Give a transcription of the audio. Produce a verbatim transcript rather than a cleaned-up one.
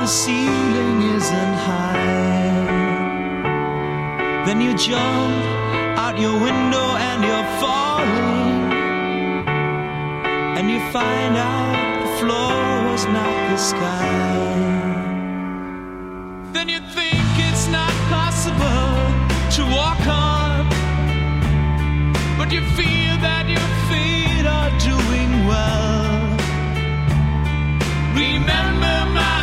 the ceiling isn't high. Then you jump out your window and you're falling, and you find out the floor was not the sky.